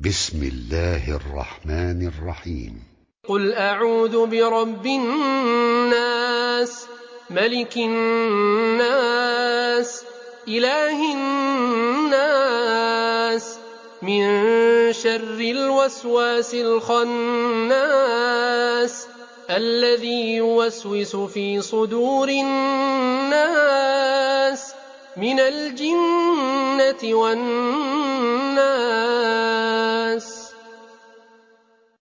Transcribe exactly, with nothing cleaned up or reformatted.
بسم الله الرحمن الرحيم. قل أعوذ برب الناس، ملك الناس، إله الناس، من شر الوسواس الخناس، الذي يوسوس في صدور الناس من الجنة والناس.